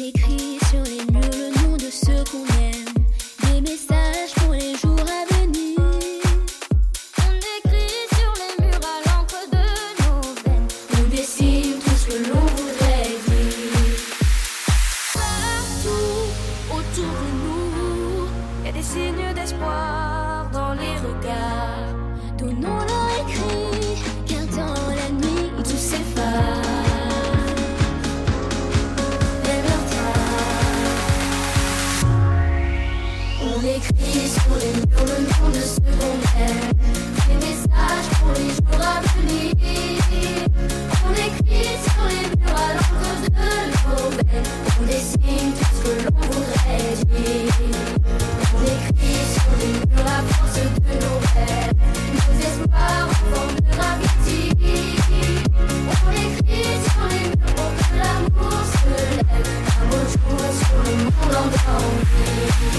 écrit sur les murs le nom de ceux qu'on aime, des messages pour les jours à venir. On écrit sur les murs à l'encre de nos veines, on dessine tout ce que l'on voudrait dire. Partout autour de nous, y a des signes d'espoir dans les regards. Donnons-leur écrit, car dans la nuit tout s'efface. On écrit sur les murs le nom de ceux qu'on aime, des messages pour les jours à venir. On écrit sur les murs à l'encre de nos veines, on dessine tout ce que l'on voudrait dire. On écrit sur les murs la force de nos rêves, nos espoirs en forme de gravité. On écrit sur les murs pour que l'amour se lève, un beau jour sur le monde endormi.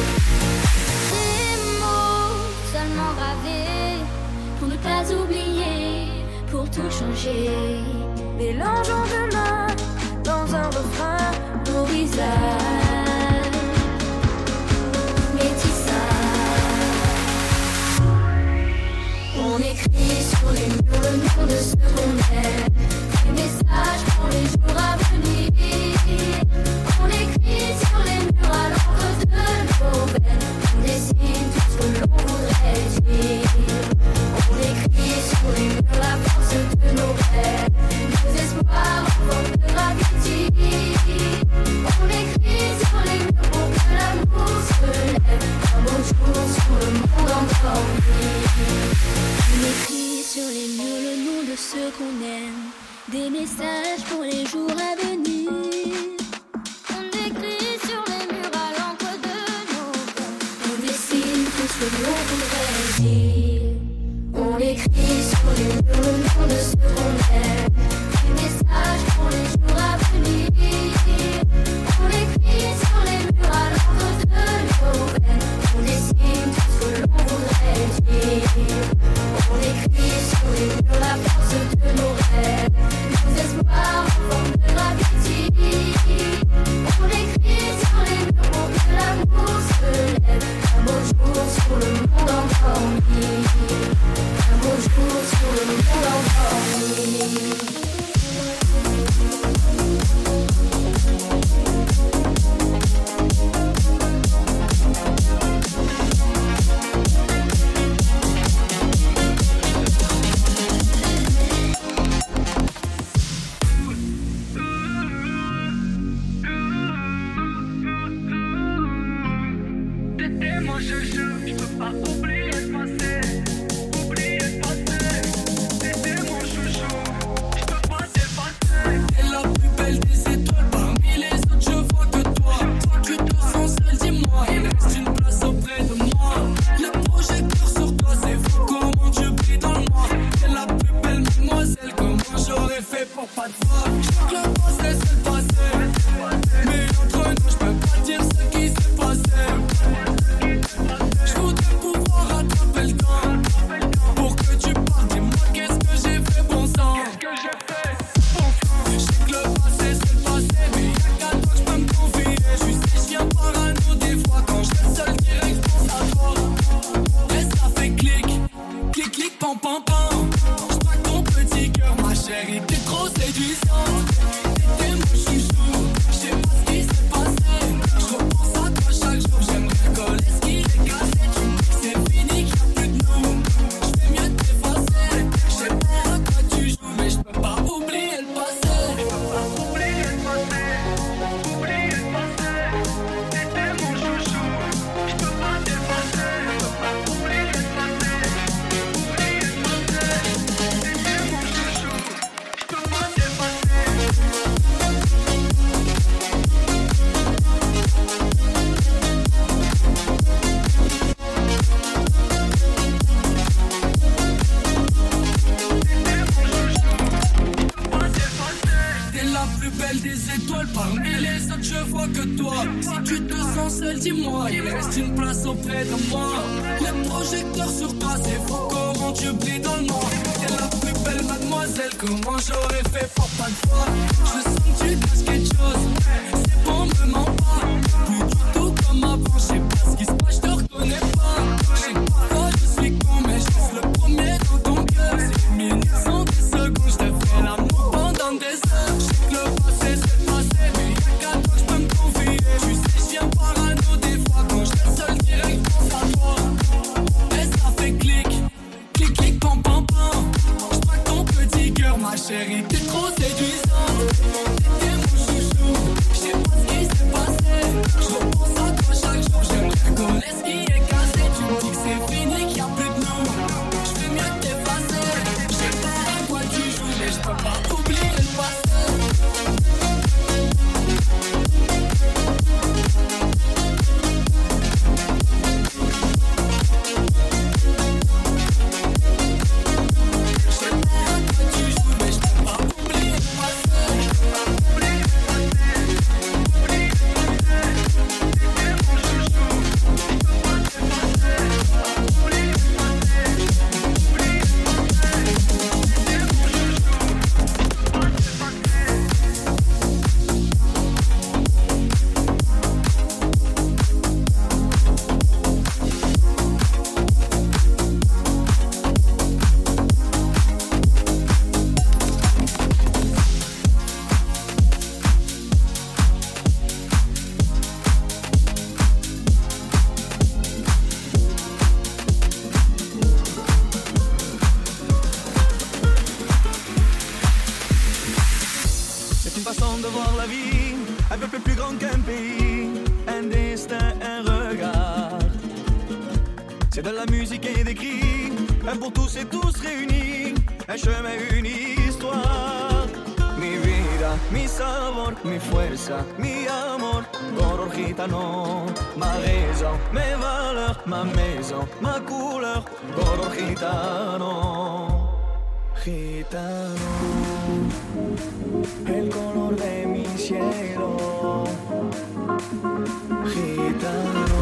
Seulement gravés, pour ne pas oublier, pour tout changer. Mélangeons demain dans un refrain nos visages. Métissage. On écrit sur les murs le nom de ceux qu'on aime, des messages pour les jours à venir. On écrit sur les murs à l'encre de nos veines, on dessine tout ce que l'on voudrait dire. On écrit sur les murs la force de nos rêves, nos espoirs en forme de gravité. On écrit sur les murs pour que l'amour se lève, un beau jour sur le monde endormi. On écrit sur les murs le nom de ceux qu'on aime, des messages pour les jours à venir. On écrit sur les murs à l'encre de nos veines, on dessine tout ce que l'on voudrait dire. On écrit sur les murs le nom de ceux qu'on aime, des messages pour les jours à venir. On écrit sur les murs à l'encre de nos veines, on dessine tout ce que l'on voudrait dire. On écrit sur les murs la force de nos rêves, nos espoirs en forme de gravité. On écrit sur les murs pour que l'amour se lève, un beau jour sur le monde endormi. Un beau jour sur le monde endormi. dis-moi, il reste une place auprès de moi. Les projecteurs sur toi, c'est fou comment tu brilles dans le noir. T'es la plus belle mademoiselle, comment j'aurais fait pour pas te voir. Je sens que tu caches quelque chose, c'est bon, me mentir. C'est de la musique et des cris, un pour tous et tous réunis, un chemin, une histoire. Mi vida, mi sabor, mi fuerza, mi amor, color gitano. Ma raison, mes valeurs, ma maison, ma couleur, color gitano. Gitano, el color de mi cielo. Gitano,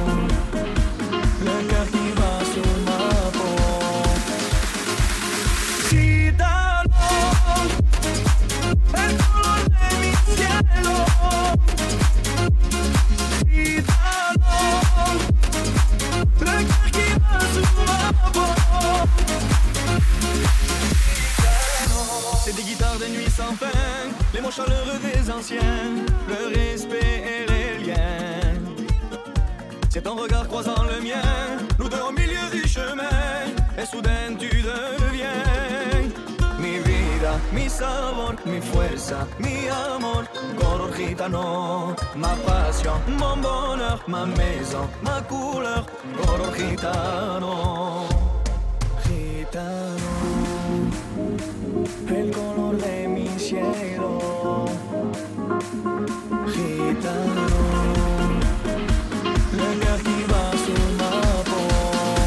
le cœur qui bat sur ma peau. Gitano, el color de mi cielo. Gitano, le cœur qui bat sur ma peau. C'est des guitares de nuit sans fin, les mots chaleureux des anciens, le respect et les liens. C'est ton regard croisant le mien, nous deux au milieu du chemin, et soudain tu deviens mi vida, mi sabor, mi fuerza, mi amor, color gitano. Ma passion, mon bonheur, ma maison, ma couleur, color gitano. Gitano, el color de mi cielo. Gitano, le cœur qui bat sur ma peau.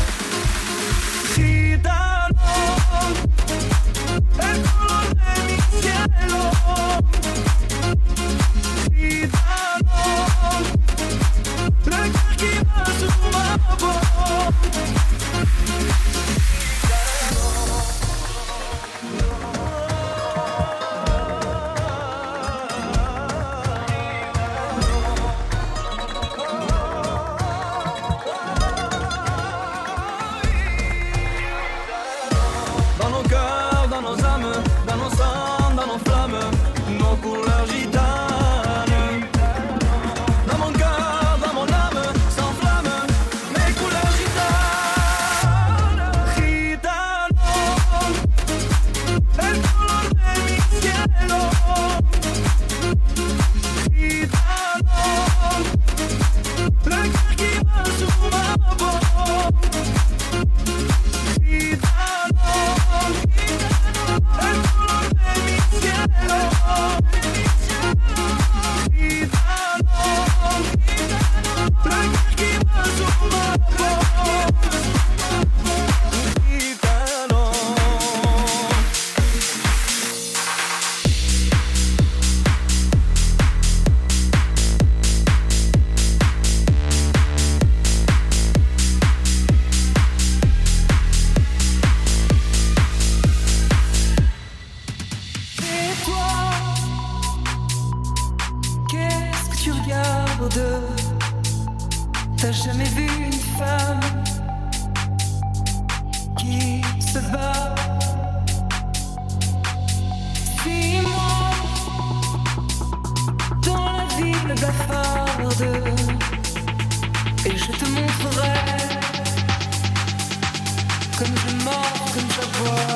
Gitano, el color de mi cielo. Gitano, le cœur qui bat sur ma peau. T'as jamais vu une femme qui se bat? Suis-moi dans la ville blafarde et je te montrerai comme je mords, comme j'aboie.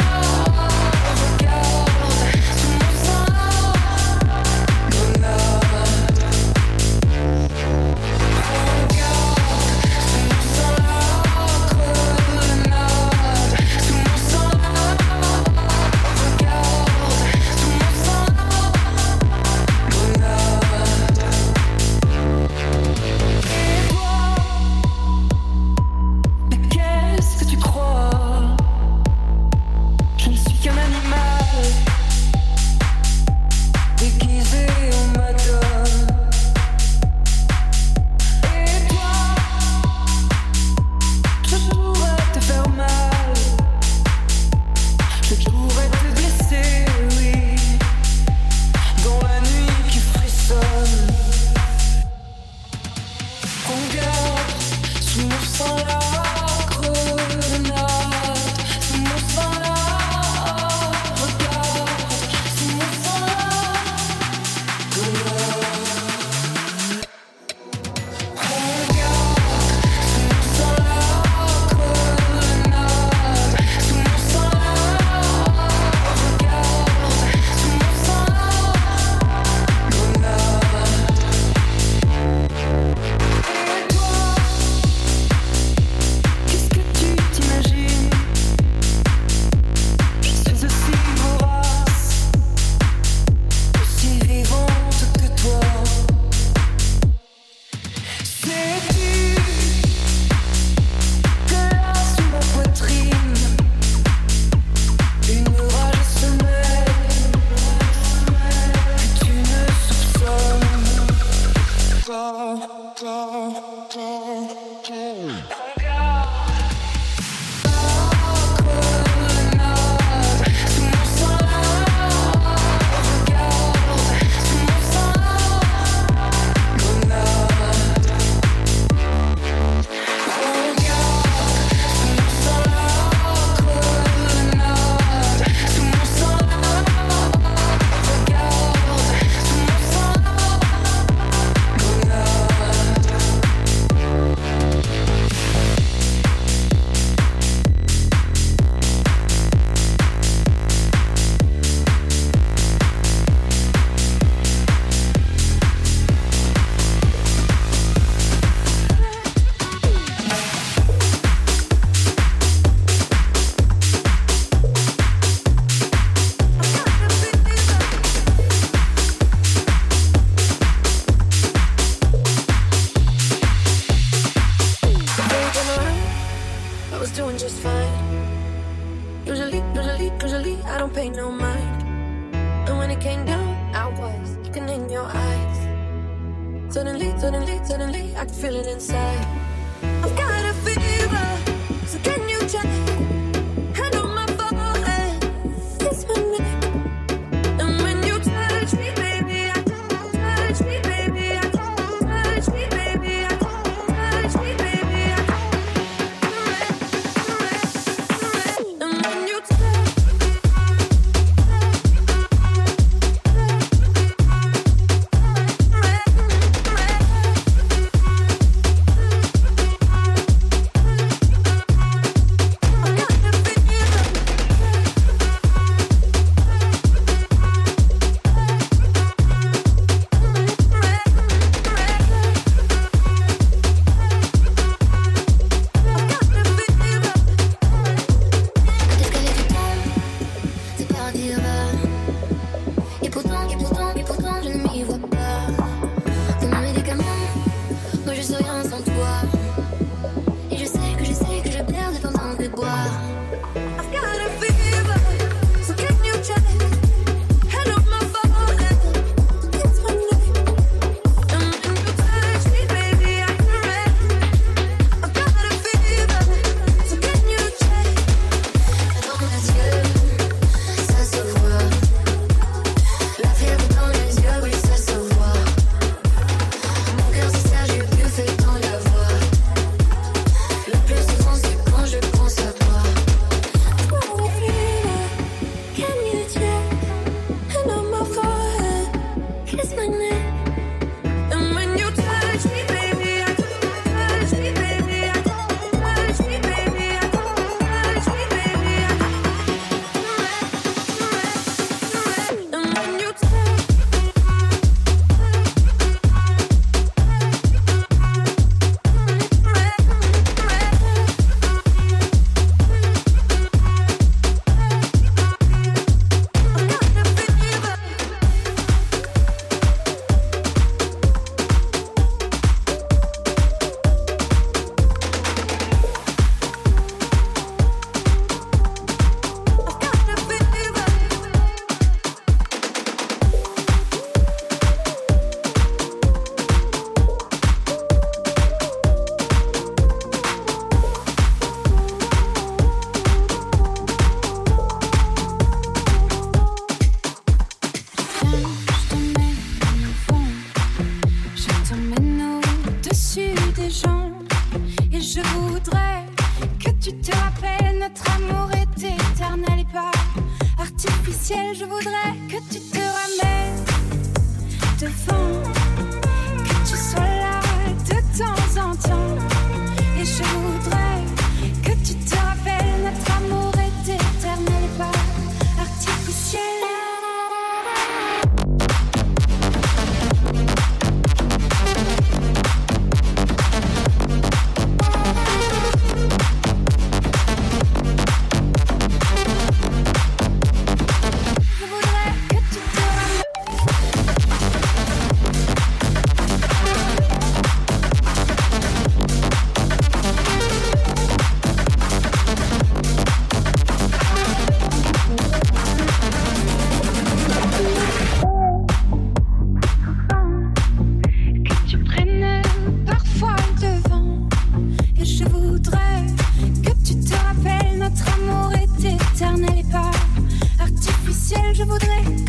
Grenade. doing just fine. Usually, I don't pay no mind. And when it came down, I was looking in your eyes. Suddenly, I can feel it inside. I've got a fever, so can you check? Hand on my forehead, kiss my neck. And when you touch me, baby, I touch me, baby, I touch me, baby, I touch me, baby, I and when you Je voudrais que tu te ramènes devant, que tu sois là de temps en temps. Et je voudrais que tu te rappelles, notre amour est éternel et pas artificiel. Je voudrais